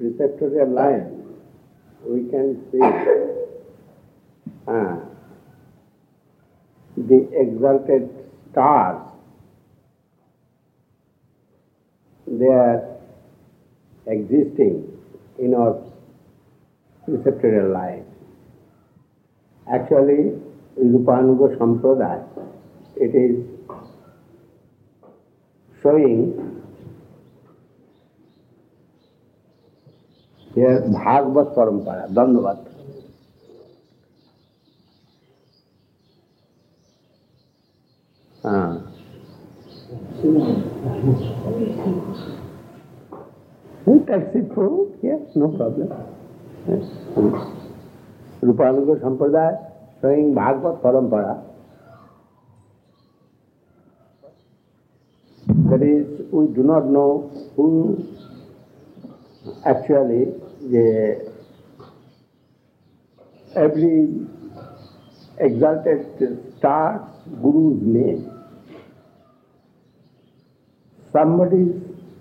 preceptorial line, we can see the exalted stars. They are existing in our preceptorial line. Actually, Rupanuga Sampradaya, it is showing here Bhagavad Parampara, Dandavad. That's it for yes, no problem. Yes. Rupanuga Sampradaya showing Bhagavad Parampara. That is, we do not know who actually every exalted star's guru's name. Somebody's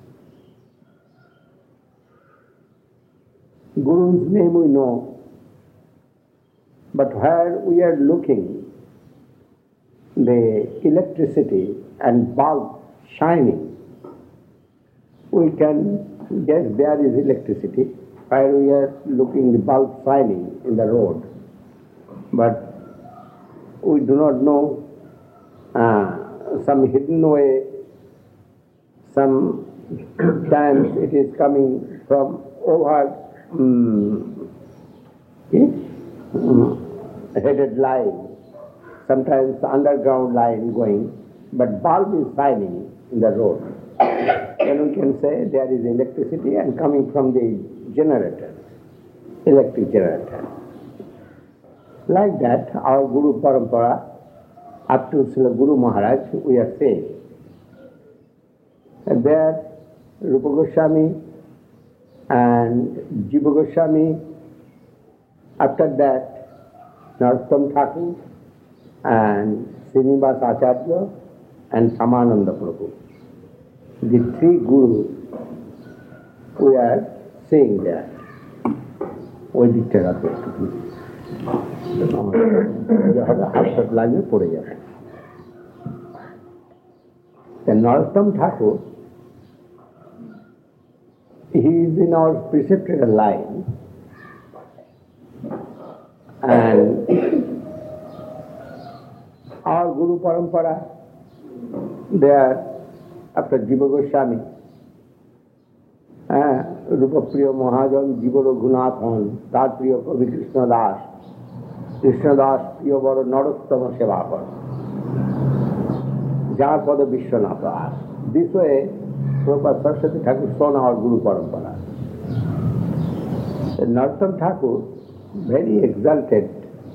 guru's name we know, but where we are looking, the electricity and bulb shining, we can guess there is electricity. Where we are looking, the bulb shining in the road, but we do not know some hidden way. Sometimes it is coming from over headed line, sometimes underground line going, but bulb is shining in the road. Then we can say there is electricity and coming from the generator, electric generator. Like that, our Guru Parampara, up to Srila Guru Maharaj, we are saying. And there, Rupa Goswami and Jiva Goswami, after that, Narottam Thakur and Srinivas Acharya and Samananda Prabhu. The three gurus we are seeing there. Vedic therapy. The Narottam Thakur, he is in our preceptorial line, and our Guru Parampara, there after Jiva Goswami, Rupa Priya Mahajan, Jiva Raghunathan, Tat Priya Kavi Krishna Das Priya Baro Narottama Sevakar, Jar Pada Vishwanatha. This way, Prabhupada Saraswati Thakur shown our Guru Parampara. The Narottam Thakur, very exalted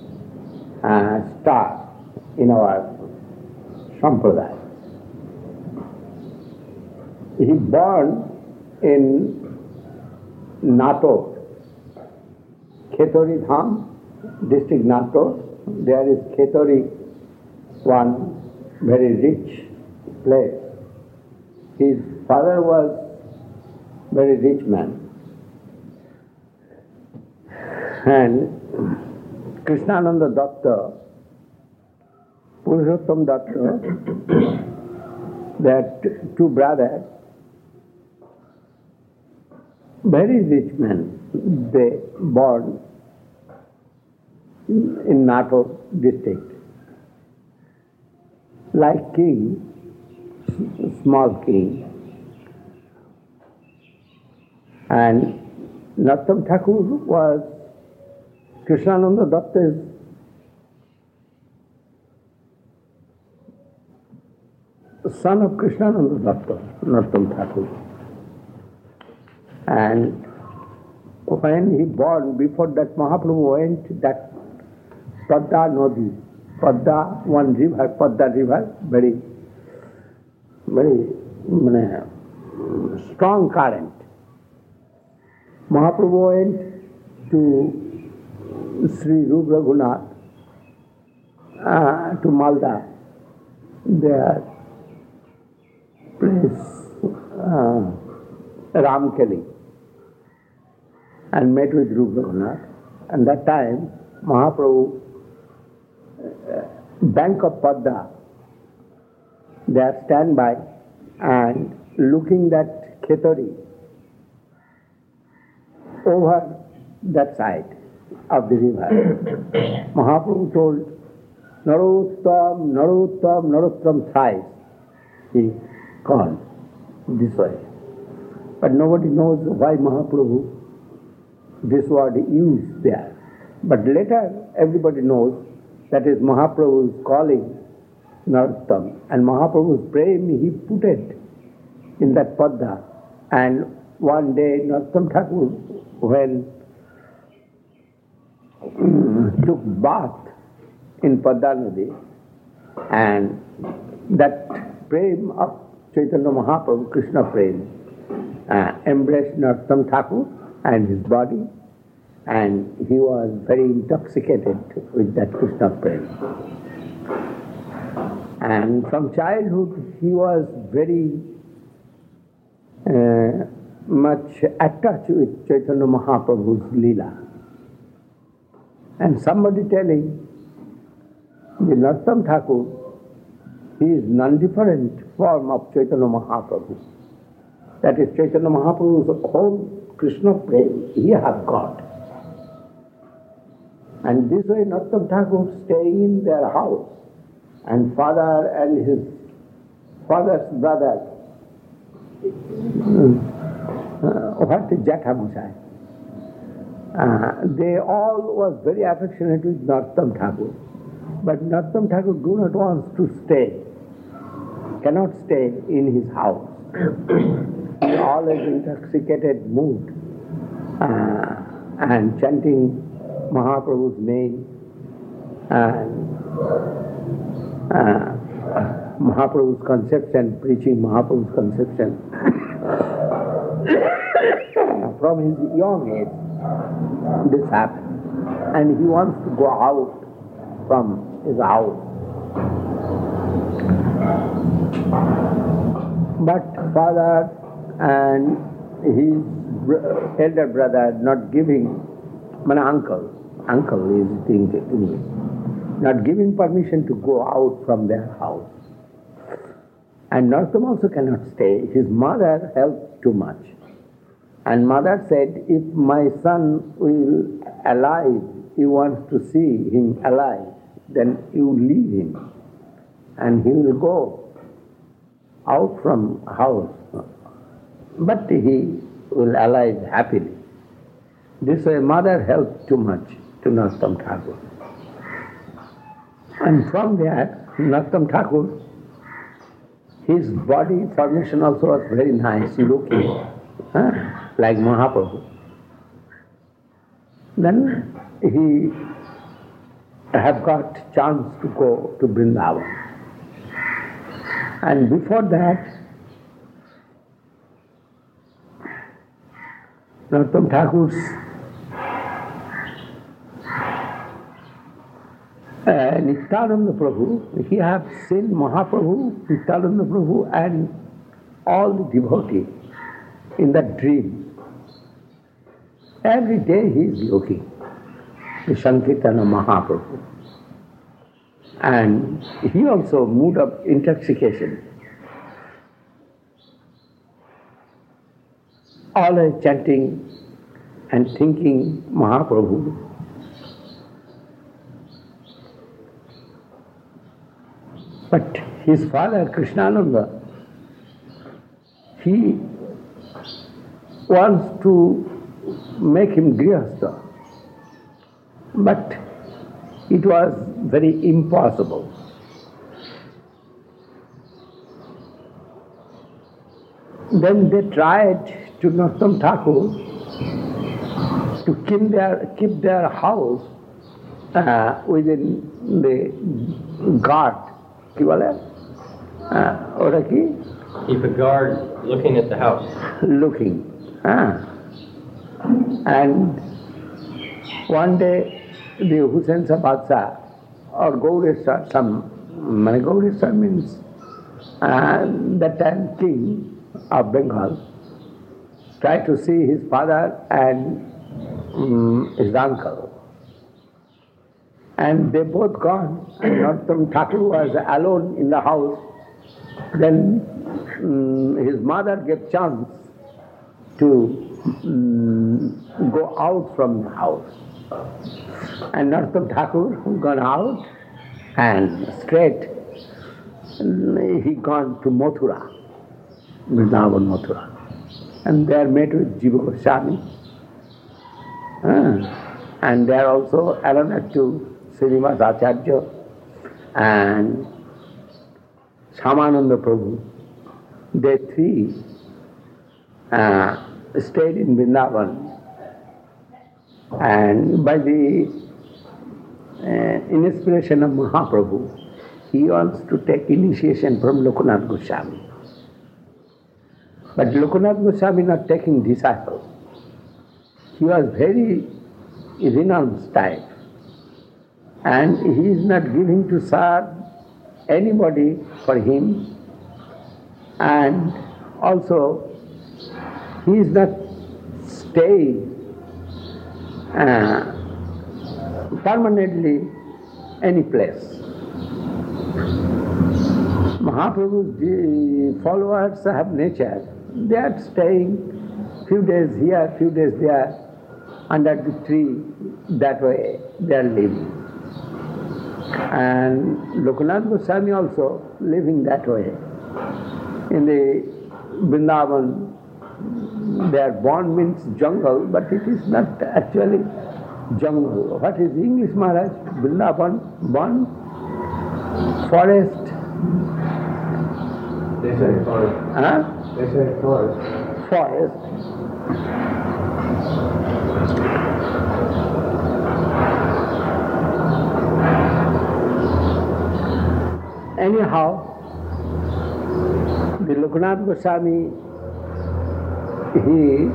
star in our Sampradaya. He born in Nator, Khetori Dham, district Nator. There is Khetori, one very rich place. His father was very rich man. And Krishnananda Datta, Purushottam Datta, that two brothers, very rich men, they born in Nator district. Like king, small king. And Narottam Thakur was Krishnananda Datta's son of Krishnananda Datta, Narottam Thakur. And when he born, before that Mahaprabhu went that Padda Nadi, Padda, one river, Padda river, very strong current. Mahaprabhu went to Sri Rup Raghunath, to Malda, their place, Ramkeli. and met with Rup Raghunath. And that time, Mahaprabhu, bank of Padda, they are standby and looking that Khetari over that side of the river. Mahaprabhu told, Narottam, Narottam, Narottam thrice. He called this way. But nobody knows why Mahaprabhu this word used there. But later everybody knows that is Mahaprabhu's calling Narottam. And Mahaprabhu's praying, he put it in that Padda. And one day Narottam Thakur, when took bath in Padda Nadi, and that prem of Chaitanya Mahaprabhu, Krishna prem, embraced Narottam Thakur and his body, and he was very intoxicated with that Krishna prem. And from childhood he was very much attached with Chaitanya Mahaprabhu's Leela. And somebody telling, the Narottam Thakur, he is non-different form of Chaitanya Mahaprabhu. That is Chaitanya Mahaprabhu's whole Krishna prem, he has got. And this way Narottam Thakur staying in their house, and father and his father's brother, what is Jathamashai? They all was very affectionate with Narottam Thakur. But Narottam Thakur do not want to stay, cannot stay in his house. He always intoxicated mood and chanting Mahaprabhu's name and Mahaprabhu's conception, preaching Mahaprabhu's conception. From his young age, this happened. And he wants to go out from his house. But father and his elder brother not giving, uncle is English, not giving permission to go out from their house. And Narottam also cannot stay. His mother helped too much. And mother said, if my son will alive, he wants to see him alive, then you leave him and he will go out from house. But he will alive happily. This way mother helped too much to Narottam Thakur. And from there, Narottam Thakur, his body formation also was very nice looking, like Mahaprabhu. Then he have got chance to go to Vrindavan. And before that, Narottam Thakur's Nityananda Prabhu, he have seen Mahaprabhu, Nityananda Prabhu and all the devotees in that dream. Every day he is looking, the Sankirtana Mahaprabhu. And he also mood of intoxication. Always chanting and thinking Mahaprabhu. But his father, Krishnananda, he wants to make him Grihastha. But it was very impossible. Then they tried to Narottam Thakur to keep their house within the guard. Keep a guard looking at the house. Looking. And one day the Hussain Shah Badshah or Gaureshwar, Gaureshwar means that time king of Bengal, tried to see his father and his uncle. And they both gone, and Narottam Thakur was alone in the house. Then his mother gave chance to go out from the house. And Narottam Thakur gone out and straight he gone to Mathura, Vrindavan Mathura. And there met with Jiva Goswami. And there also another two, Srinivas Acharya and Shyamananda Prabhu. They three stayed in Vrindavan, and by the inspiration of Mahaprabhu, he wants to take initiation from Lokanath Goswami. But Lokanath Goswami not taking disciple. He was very renounced type, and he is not giving to serve anybody for him, and also he is not staying permanently any place. Mahaprabhu's followers have nature. They are staying few days here, few days there, under the tree. That way they are living. And Lokanath Goswami also living that way. In the Vrindavan, their born means jungle, but it is not actually jungle. What is English, Maharaj? Vrindavan, born? Forest? They say forest. Huh? They say forest. Forest. Anyhow, the Lokanath Goswami, he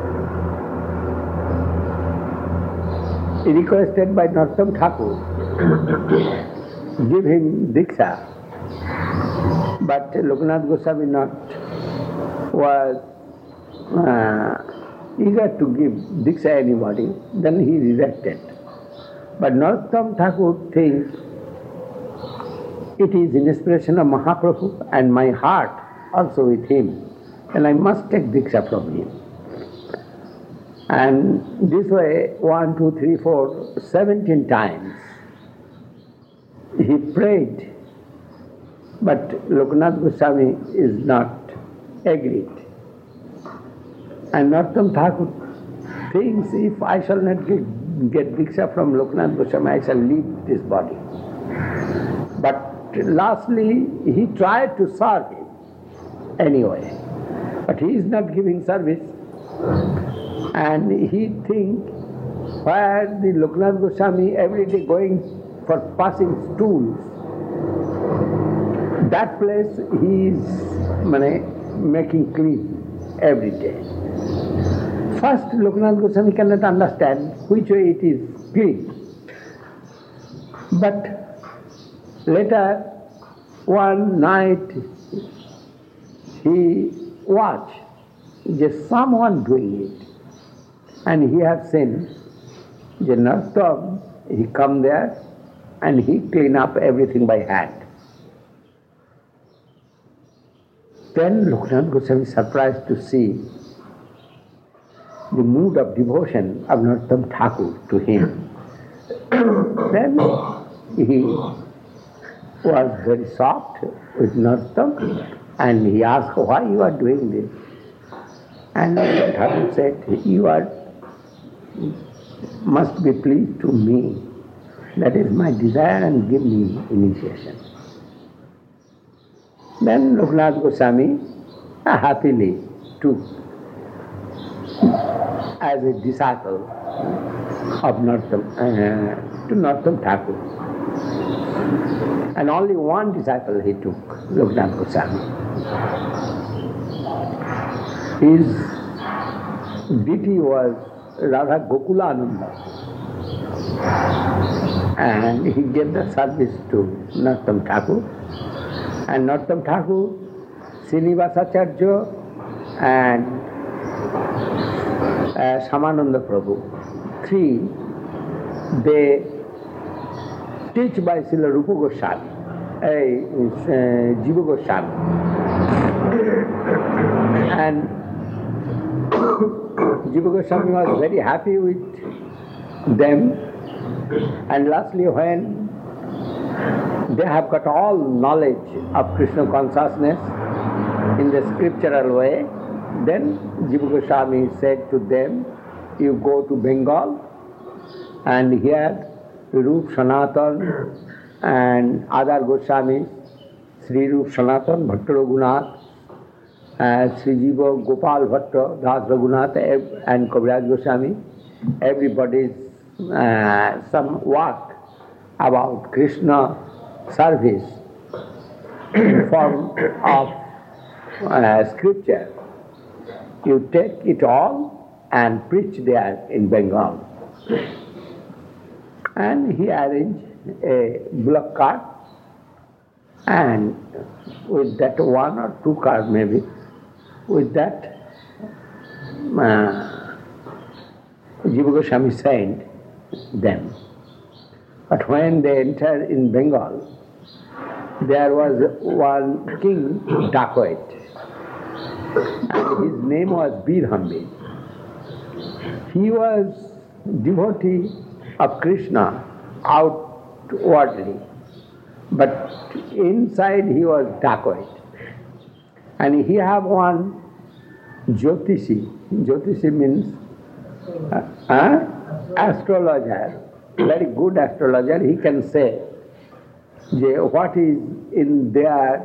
requested by Narottam Thakur, give him Diksha. But Lokanath Goswami was eager to give Diksha anybody, then he rejected. But Narottam Thakur thinks it is inspiration of Mahaprabhu and my heart also with him, and I must take Diksha from him. And this way, 1, 2, 3, 4, 17 times he prayed, but Lokanath Goswami is not agreed. And Narottam Thakur thinks, if I shall not get Diksha from Lokanath Goswami, I shall leave this body. But lastly, he tried to serve him anyway. But he is not giving service. And he thinks, where the Lokanath Goswami every day going for passing stools, that place he is making clean every day. First, Lokanath Goswami cannot understand which way it is clean. But later, one night, he watched just someone doing it. And he has seen Narottam, he come there and he clean up everything by hand. Then Lokanath Goswami is surprised to see the mood of devotion of Narottam Thakur to him. Then he was very soft with Narottam and he asked, why you are doing this? And Narottam Thakur said, you must be pleased to me. That is my desire, and give me initiation. Then Lokanath Goswami happily took as a disciple of Narottam Thakur. And only one disciple he took, Lokanath Goswami. His deity was Radha Gokulananda. And he gave the service to Narottam Thakur. And Narottam Thakur, Srinivas Acharya and Shyamananda Prabhu, three, they teach by Srila Rupa Goswami, Jiva Goswami. And Jiva Goswami was very happy with them. And lastly, when they have got all knowledge of Krishna consciousness in the scriptural way, then Jiva Goswami said to them, you go to Bengal and here Rup Sanatan and other Goswamis, Sri Rup Sanatan, Bhatta Raghunath, Sri Jiva Gopal Bhatta, Das Raghunath and Kaviraj Goswami, everybody's some work about Krishna service in form of scripture. You take it all and preach there in Bengal. And he arranged a bullock cart, and with that one or two cars maybe, with that Jiva Goswami sent them. But when they entered in Bengal, there was one king, dacoit, and his name was Birhambi. He was devotee of Krishna outwardly, but inside he was dacoit. And he have one Jyotishi. Jyotishi means astrologer, very good astrologer. He can say what is in their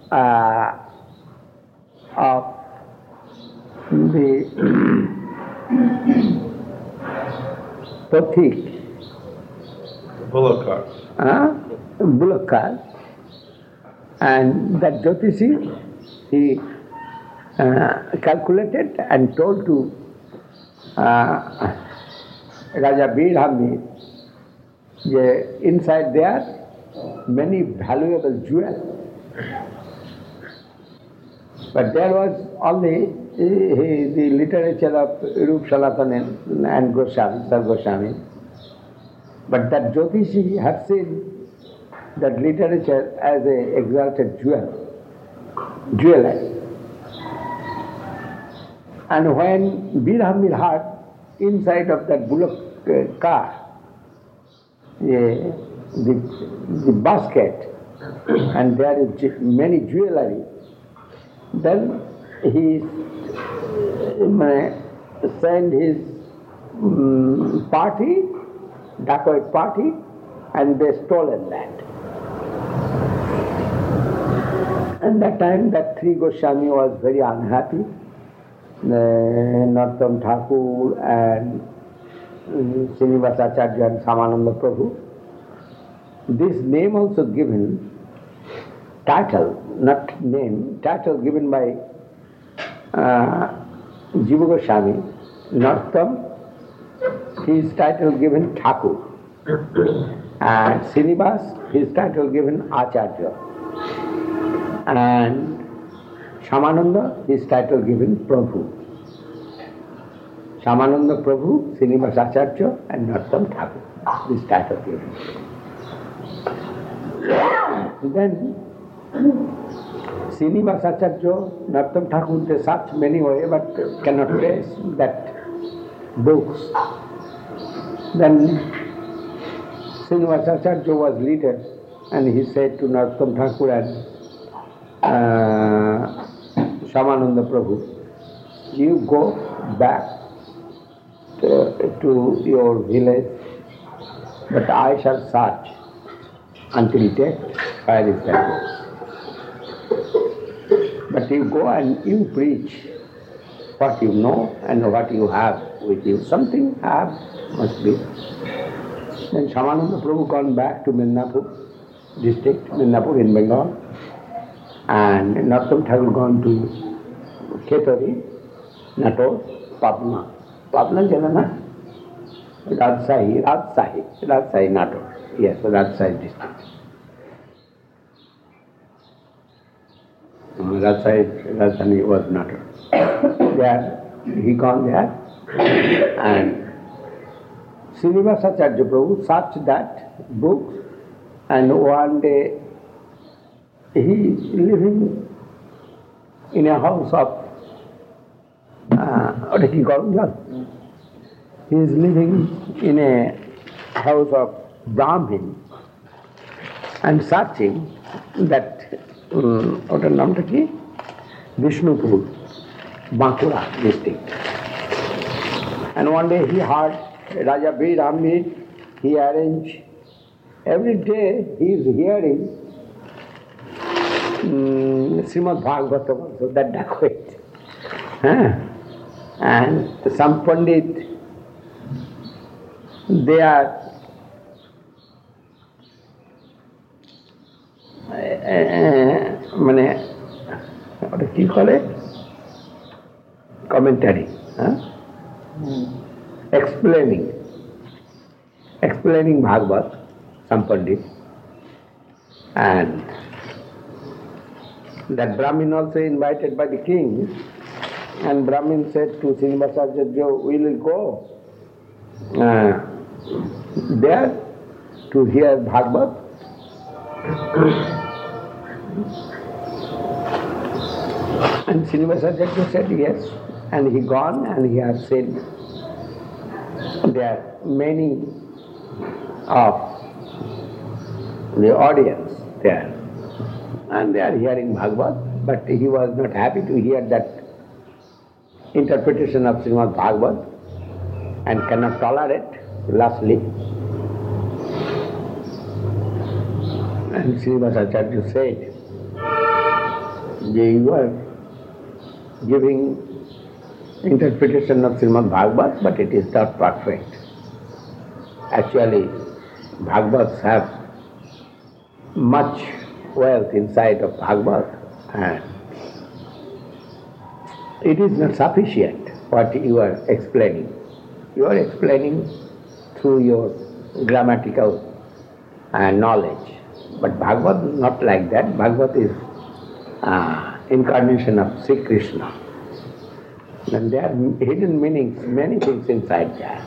of the Pathik. Bullock cart. Bullock cart. And that Jyotishi, he calculated and told to Raja Birhambi, inside there many valuable jewels. But there was only the literature of Rup Sanatan and Goswami, Sar Goswami. But that Jyotishi had seen that literature as an exalted jewel. And when Birhambi heard inside of that bullock cart, the basket, and there is many jewelry, then he sent his party, dacoit party, and they stolen that. And that time that three Goswami was very unhappy. Narottam Thakur and Srinivasa Acharya and Samananda Prabhu. This name also given, title, not name, title given by Jiva Goswami. Narottam, his title given Thakur. And Srinivas, his title given Acharya. And Shamananda, his title given Prabhu. Shamananda Prabhu, Srinivas Acharya and Narottam Thakur, this title given. Then Srinivas Acharya, Narottam Thakur, they search many ways but cannot trace that books. Then Srinivas Acharya was leader, and he said to Narottam Thakur and Shamananda Prabhu, you go back to your village, but I shall search until death, where is that book. But you go and you preach what you know and what you have with you. Something have must be. Then Shamananda Prabhu gone back to Midnapur district, Midnapur in Bengal, and Narottam Thakur gone to Khetari, Nator, Patna. Patna Janana? Rajshahi, Nator. Yes, Rajshahi district. Rajshahi was Nator. There, he gone there, and Srinivasacharya Prabhu searched that book, and one day he is living in a house of he is living in a house of Brahmin and searching that ওটার নামটা কি Vishnupur, Bankura district. And one day he heard Raja Bir Hamid, he arranged, every day he is hearing Srimad Bhagavatam, so that dacoit. And some Pandit, they are মানে ওটা কি করে commentary, explaining Bhagavad, some Pandit, and that Brahmin also invited by the king, and Brahmin said to Srinivasacharya, we will go there to hear Bhagavad. And Srinivasacharya said yes, and he gone and he has said there are many of the audience there, and they are hearing Bhagavad, but he was not happy to hear that interpretation of Srimad Bhagavad and cannot tolerate. Lastly, and Srinivasacharya said, you are giving interpretation of Srimad Bhagavad, but it is not perfect. Actually, Bhagavats have much wealth inside of Bhagavad, and it is not sufficient what you are explaining. You are explaining through your grammatical knowledge. But Bhagavad is not like that. Bhagavad is incarnation of Sri Krishna. And there are hidden meanings, many things inside there.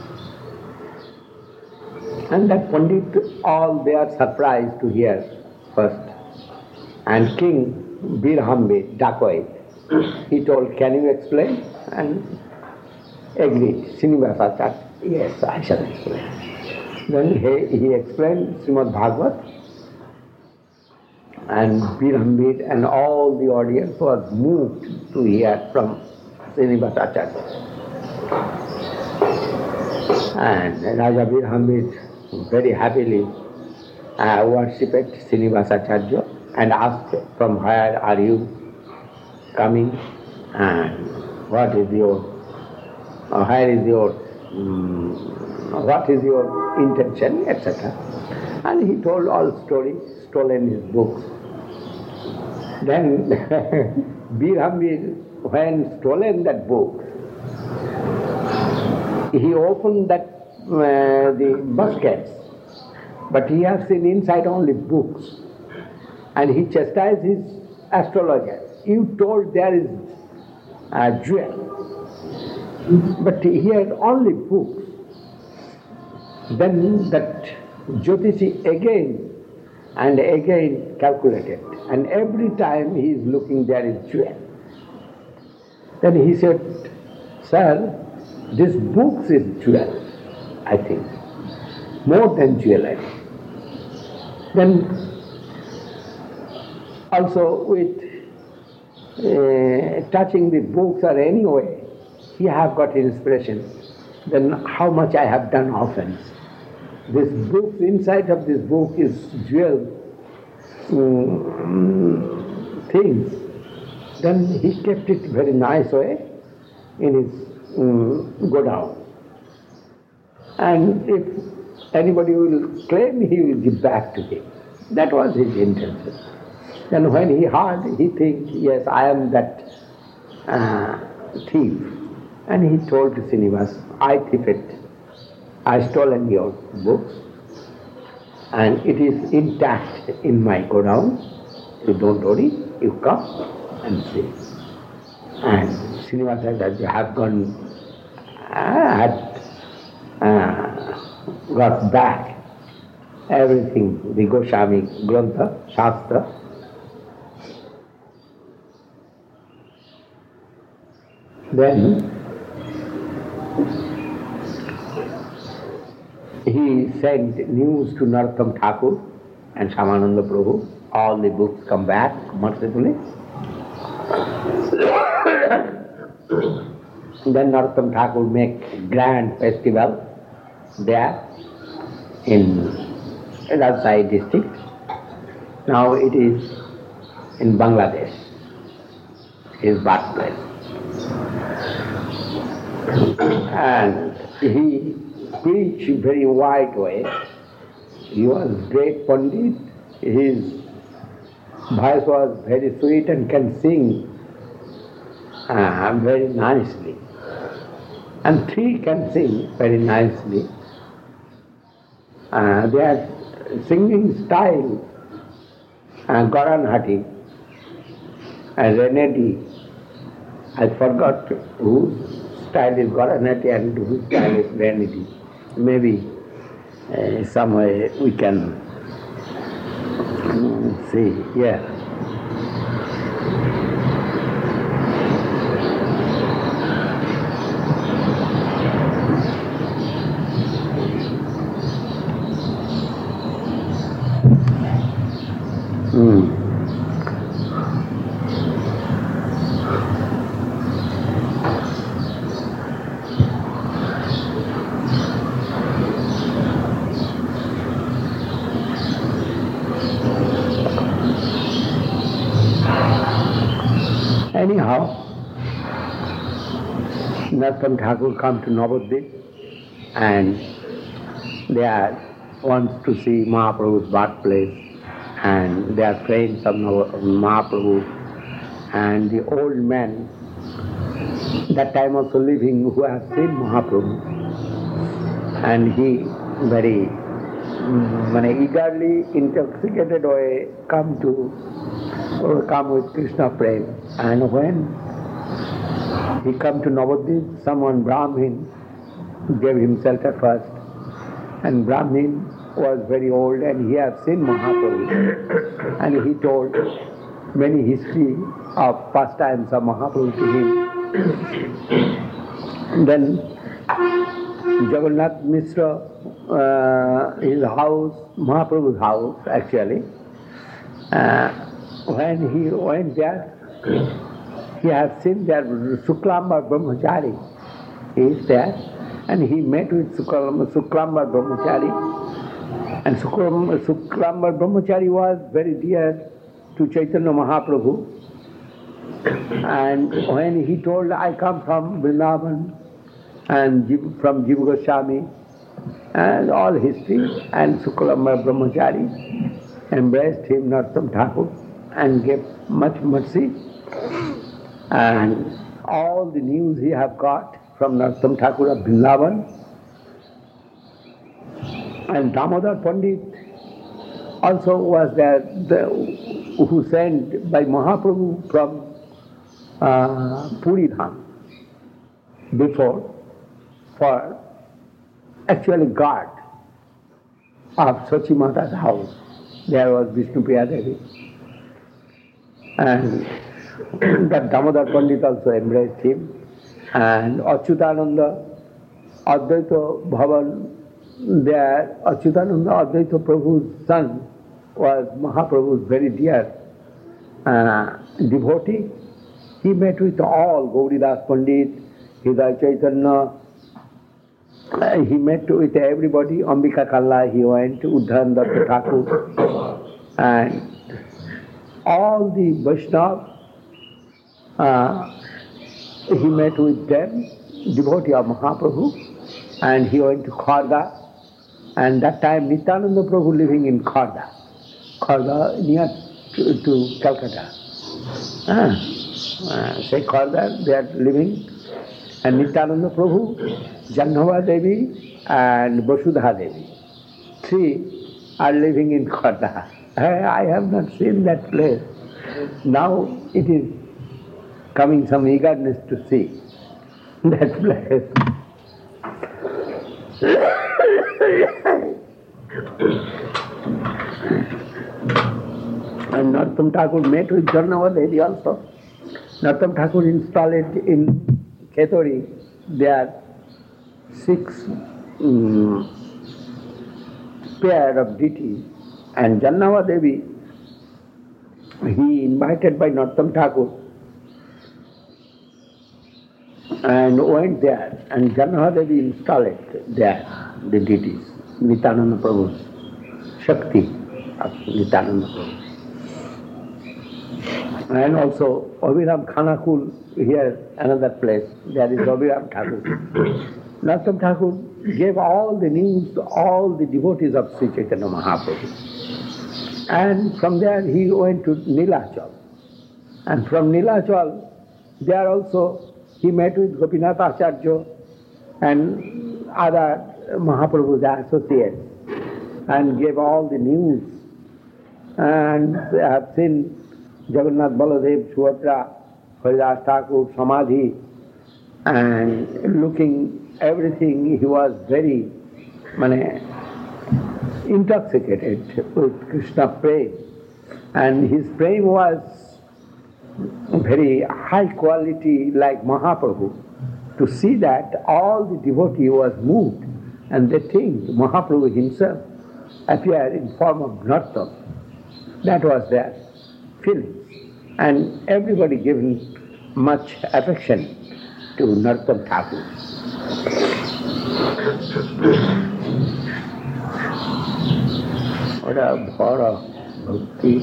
And that Pandit, all they are surprised to hear first. And King Birhambe, dacoit, he told, can you explain? And agreed. Srinivasacharya, yes, I shall explain. Then he explained Srimad Bhagavad, and Birhambir and all the audience was moved to hear from Srinivasacharya. And Raja Birhambir very happily worshipped Srinivasacharya and asked, from where are you coming and what is your intention, etc. And he told all stories, stolen his books. Then Birhambir, when stolen that book, he opened that the baskets, but he has seen inside only books, and he chastised his astrologer. You told there is a jewel, but he had only books. Then that Jyotishi again and again calculated, and every time he is looking there is jewel. Then he said, sir, this book is jewel, I think, more than jewelry. Then also with touching the books or any way, he have got inspiration. Then how much I have done offense. This book, inside of this book is jewel things. Then he kept it very nice way in his godown. And if anybody will claim, he will give back to him. That was his intention. Then when he heard, he thinks, yes, I am that thief. And he told Srinivas, I thieved. I stolen your books, and it is intact in my godown. You don't worry, you come and see. And Srinivasacharya have gone, had got back everything, the Goswami Grantha, Shastra. Then he sent news to Narottam Thakur and Shyamananda Prabhu. All the books come back mercifully. Then Narottam Thakur make grand festival there in Rajshahi district. Now it is in Bangladesh, his birthplace. And he preached very wide way. He was great Pandit. His voice was very sweet and can sing very nicely. And three can sing very nicely. Their singing style, Goranhati and Renedi, I forgot whose style is Goranhati and whose style is Renedi. Maybe some way we can see, yeah. Anyhow, Narottam Thakur come to Navadvip and they wants to see Mahaprabhu's birthplace, and they are friends of Mahaprabhu. And the old man, that time also living, who has seen Mahaprabhu, and he very eagerly, intoxicated way come with Krishna Prem. And when he come to Navadvip, someone Brahmin gave himself a first, and Brahmin was very old and he had seen Mahaprabhu, and he told many history of pastimes of Mahaprabhu to him. Then Jagannath Mishra, his house, Mahaprabhu's house actually, when he went there, he has seen that Suklamba Brahmachari is there, and he met with Suklamba Brahmachari, and Suklamba Brahmachari was very dear to Chaitanya Mahaprabhu. And when he told, I come from Vrindavan and from Jiva Goswami, and all history, and Suklamba Brahmachari embraced him, Narottam Thakur, and gave much mercy. And all the news he have got from Narottam Thakur of Vrindavan. And Damodar Pandit also was there, who sent by Mahaprabhu from Puri Dham before for actually guard of Sachi Mata's house. There was Vishnupriya Devi. And that Damodar Pandit also embraced him. And Achyutananda, Advaita Bhavan, there Achyutananda, Advaita Prabhu's son, was Mahaprabhu's very dear devotee. He met with all, Gauridas Pandit, Hridaya Chaitanya, he met with everybody, Ambika Kalla, he went, Uddharan Datta Thakur, and all the Vaishnava, he met with them, devotee of Mahaprabhu, and he went to Kharda, and that time Nityananda Prabhu living in Kharda near to Calcutta. Say Kharda, they are living, and Nityananda Prabhu, Jannava Devi and Vasudha Devi, three are living in Kharda. I have not seen that place. Now it is coming some eagerness to see that place. And Narottam Thakur met with Jarnava Devi also. Narottam Thakur installed in Kheturi. There are 6 pair of deities, and Jarnava Devi, he invited by Narottam Thakur and went there, and Jarnava Devi installed there the deities, Nityananda Prabhu's Shakti of Nityananda Prabhu. And also Abhiram Khanakul, here another place, there is Abhiram Thakur. Narottam Thakur gave all the news to all the devotees of Sri Chaitanya Mahaprabhu. And from there he went to Nilachal. And from Nilachal, there also he met with Gopinath Acharya and other Mahaprabhu's associates and gave all the news. And I have seen Jagannath Baladev, Subhadra, Haridas Thakur, Samadhi, and looking everything, he was very intoxicated with Krishna prema. And his prema was very high quality like Mahaprabhu. To see that, all the devotee was moved, and they think Mahaprabhu himself appeared in form of Narottam. That was their feeling. And everybody given much affection to Narottam Thakur. What a bhara bhakti.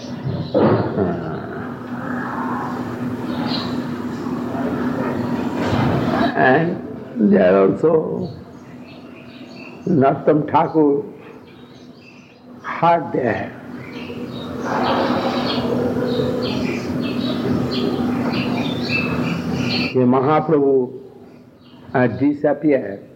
And there also Narottam Thakur heard there Mahaprabhu disappeared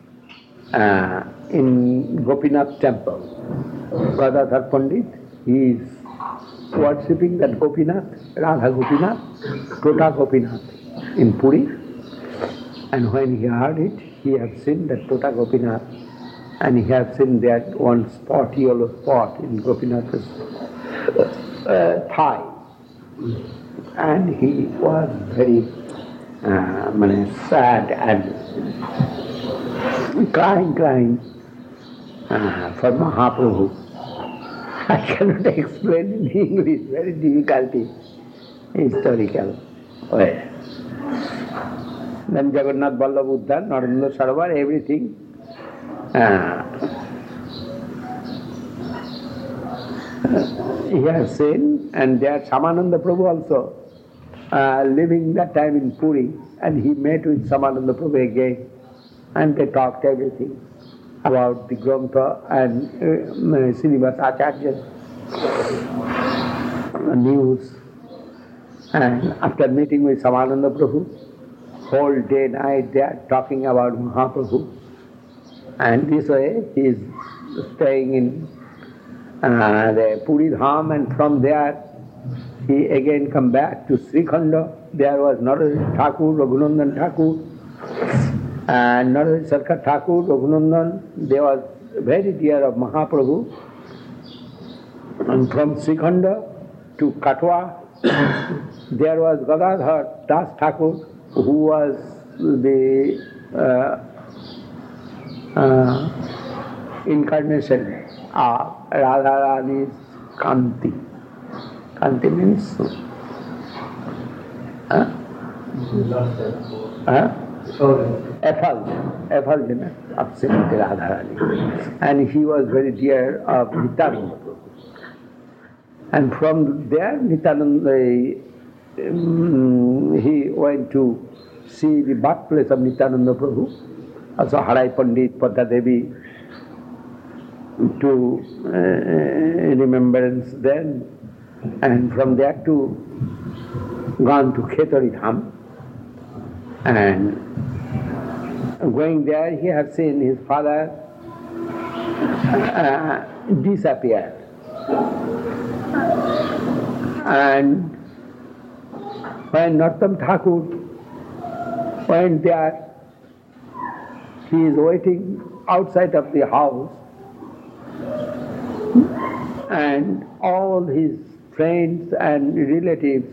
in Gopinath temple. Gadadhar Pandit, he is worshipping that Gopinath, Radha Gopinath, Tota Gopinath in Puri. And when he heard it, he had seen that Tota Gopinath, and he had seen that one spot, yellow spot in Gopinath's thigh. And he was very sad and crying for Mahaprabhu. I cannot explain in English, very difficulty, historical way. Then Jagannath Vallabh Uddhar, Narendra Sarovar, everything. He has seen, and there Samananda Prabhu also living that time in Puri, and he met with Samananda Prabhu again, and they talked everything about the Grantha and Srinivas Acharya's news. And after meeting with Samananda Prabhu, whole day, night they are talking about Mahaprabhu. And this way he is staying in the Puri Dham, and from there he again come back to Srikhanda. There was Narahari Thakur, Raghunandan Thakur, and Narahari Sarkar Thakur, Raghunandan. They was very dear of Mahaprabhu. And from Srikhanda to Katwa, there was Gadadhar Das Thakur, who was the incarnation of Radharani's Kanti. Kanti means effulgence of Srimati Radharani. And he was very dear of Nityananda Prabhu. And from there, Nityananda, he went to see the birthplace of Nityananda Prabhu, also Harai Pandit, Padda Devi, to remembrance then, and from there to gone to Kheturi Dham, and going there he had seen his father disappear. And when Narottam Thakur went there, he is waiting outside of the house, and all his friends and relatives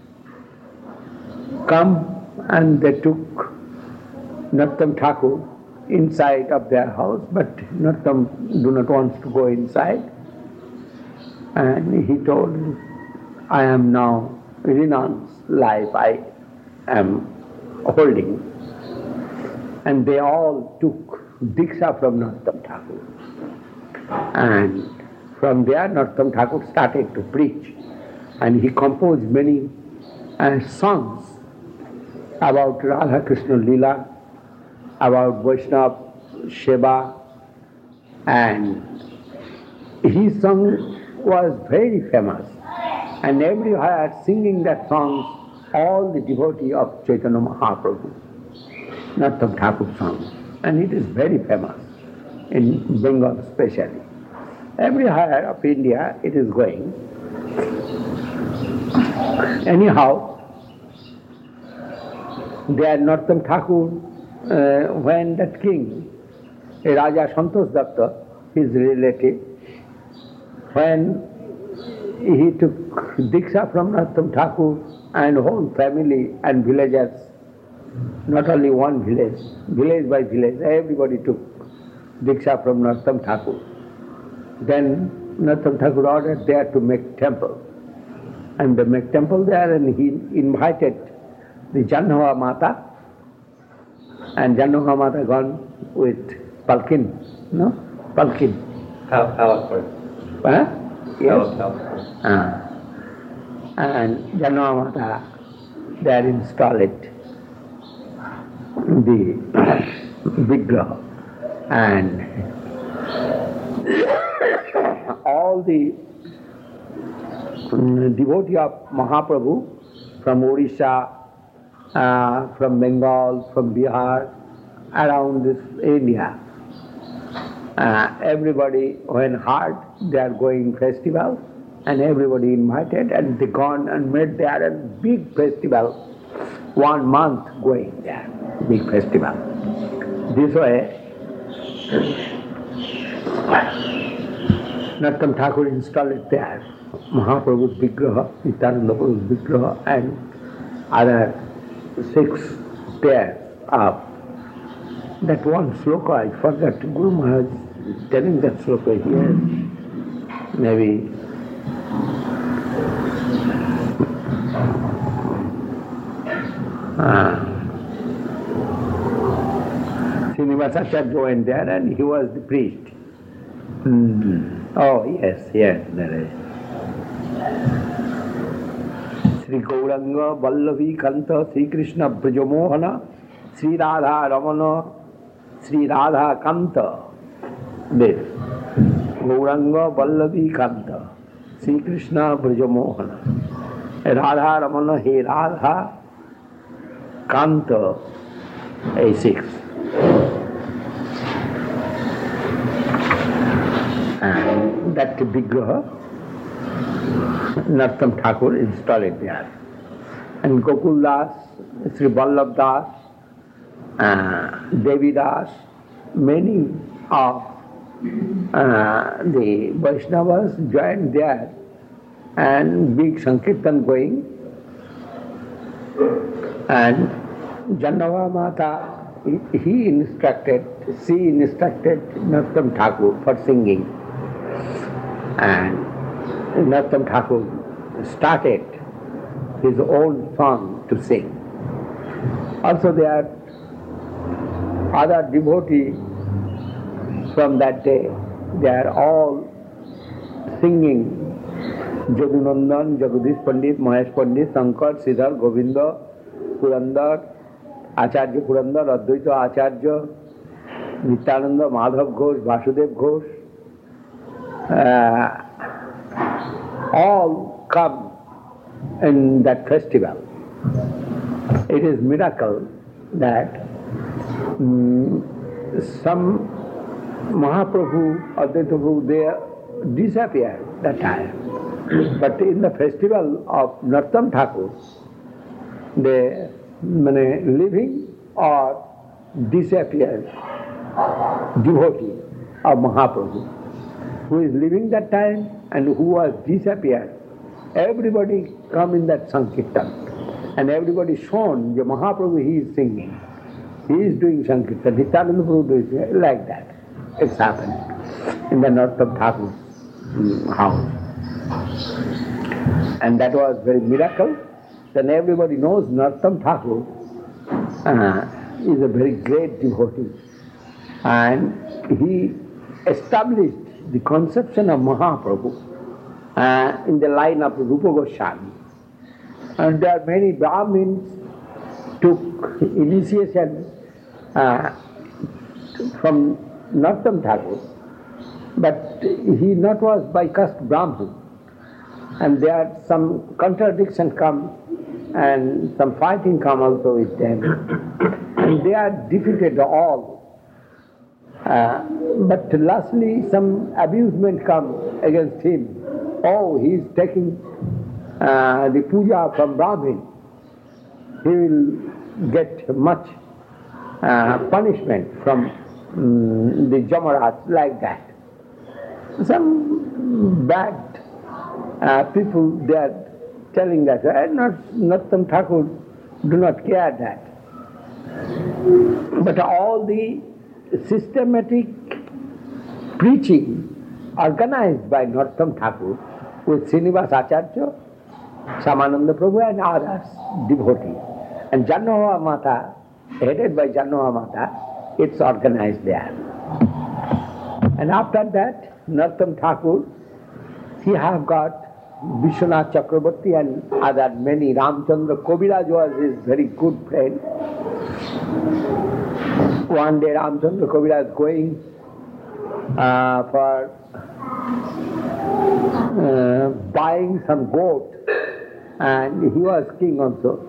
come and they took Narottam Thakur inside of their house, but Narottam do not want to go inside. And he told, I am now renounced life I am holding. And they all took Diksha from Narottam Thakur. And from there Narottam Thakur started to preach. And he composed many songs about Radha Krishna Leela, about Vaishnava Seva, and his song was very famous. And everywhere singing that song, all the devotees of Chaitanya Mahaprabhu, Narottam Thakur song. And it is very famous in Bengal especially. Everywhere of India it is going. Anyhow, there Narottam Thakur, when that king, Raja Santosh Datta, his relative, when he took Diksha from Narottam Thakur and whole family and villagers, not only one village, village by village, everybody took Diksha from Narottam Thakur. Then Narottam Thakur ordered there to make temple. And they make temple there, and he invited the Janhava Mata, and Janhava Mata gone with Palkin, no? Palkin. Palanquin. Huh? Yes. Palanquin. And Janhava Mata, there installed it, the Vigraha, and all the devotee of Mahaprabhu from Odisha, from Bengal, from Bihar, around this India, everybody when heard they are going festival, and everybody invited, and they gone and made there a big festival, 1 month going there, big festival. This way, Narottam Thakur installed it there, Mahaprabhu's Vigraha, Nityananda Prabhu's Vigraha, and other 6 pairs of that one sloka, I forgot, Guru Maharaj is telling that sloka here, maybe Srinivasacharya went there and he was the priest. Oh, yes, there is. Sri Gauranga Vallavi Kanta Sri Krishna Brajamohana Sri Radha Ramana Sri Radha Kanta. This Gauranga Vallavi Kanta Sri Krishna Brajamohana Radha Ramana He Radha Kanta A6. And that Vigraha Narottam Thakur installed it there. And Gokul Das, Sri Vallabh Das, Devi Das, many of the Vaishnavas joined there, and big Sankirtan going. And Janhava Mata, she instructed Narottam Thakur for singing. And Narottam Thakur started his own song to sing. Also there are other devotees from that day, they are all singing Jadunandan, Jagadish Pandit, Mahesh Pandit, Shankar, Sridhar, Govinda, Purandar, Acharya Purandar, Advaita Acharya, Nityananda, Madhav Ghosh, Vasudev Ghosh, all come in that festival. It is miracle that some Mahaprabhu, Advaita Prabhu, they disappeared that time. But in the festival of Narottam Thakur, they living or disappeared devotee of Mahaprabhu, who is living that time and who was disappeared. Everybody come in that Sankirtan, and everybody shown the Mahaprabhu, he is singing, he is doing Sankirtan, Nityananda Prabhu is like that. It's happened in the Narottam Thakur's house. And that was very miracle. Then everybody knows Narottam Thakur is a very great devotee. And he established the conception of Mahaprabhu in the line of Rupa Goswami. And there are many Brahmins took initiation from Narottam Thakur, but he not was by caste Brahmin. And there some contradiction come and some fighting come also with them. And they are defeated all. But lastly some abusement come against him. Oh, he is taking the puja from Brahmin. He will get much punishment from the Jamarats, like that. Some bad people, they are telling that, Narottam Thakur do not care that. But all the systematic preaching organized by Narottam Thakur with Srinivas Acharya, Samananda Prabhu and others, devotees. And Janava Mata, headed by Janava Mata, it's organized there. And after that, Narottam Thakur, he have got Vishwanath Chakrabarti and other many. Ramchandra Kaviraj was his very good friend. One day Ramchandra Kaviraj going for buying some goat, and he was king also.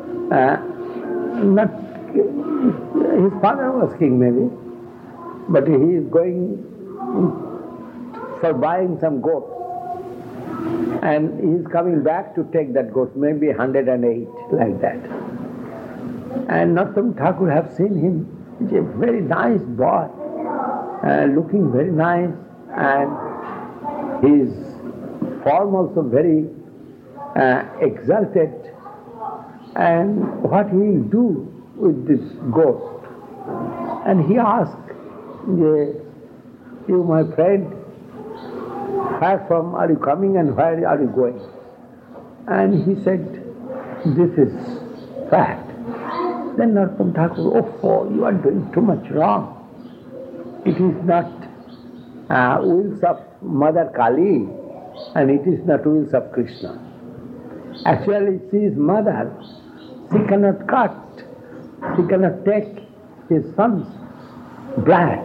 Not his father was king maybe, but he is going for buying some goat. And he is coming back to take that goat, maybe 108, like that. And Narottam Thakur have seen him. He's a very nice boy, looking very nice, and his form also very exalted. And what he will do with this goat? And he asked, you my friend, where from are you coming and where are you going? And he said, this is fact. Then Narottam Thakur, oh, you are doing too much wrong. It is not wills of Mother Kali, and it is not wills of Krishna. Actually, she is mother. She cannot cut, she cannot take his son's blood.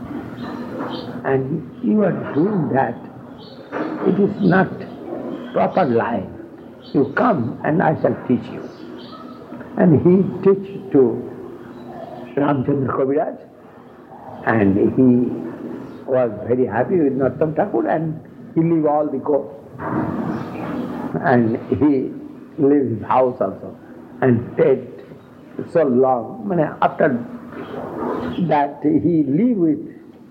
And you are doing that. It is not proper life. You come and I shall teach you. And he teach to Ramchandra Kaviraj, and he was very happy with Narottam Thakur, and he leave all the goats. And he leave his house also and stayed so long. After that he live with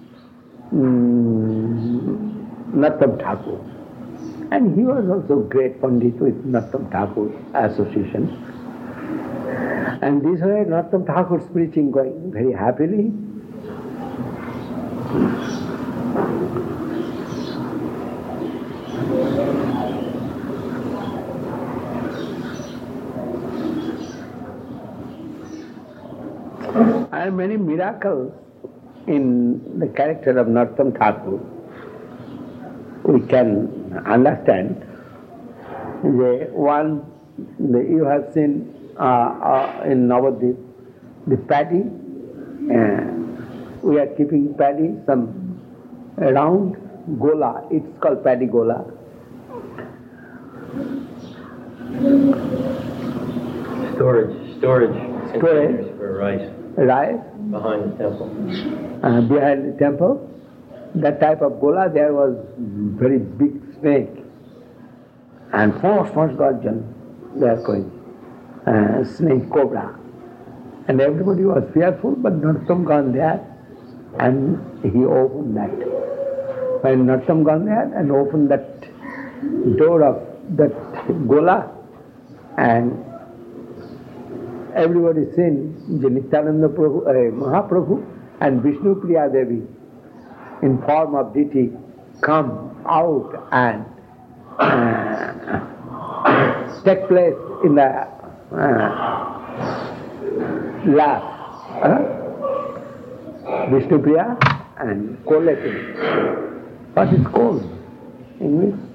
Narottam Thakur. And he was also great Pandit with Narottam Thakur association. And this way Narottam Thakur's preaching going very happily. And many miracles in the character of Narottam Thakur we can understand. You have seen in Navadvip, the paddy, we are keeping paddy, some round gola, it's called paddy gola. Storage containers for rice. Rice. Behind the temple. Behind the temple. That type of gola, there was very big snake. And force garjan, they are going. Snake cobra. And everybody was fearful, but Narottam gone there And he opened that. When Narottam gone there and opened that door of that gola, and everybody seen Nityananda Prabhu, Mahaprabhu and Vishnu Priya Devi in form of deity come out and take place in the lap. Vishnu Priya and Kola. What is called in English?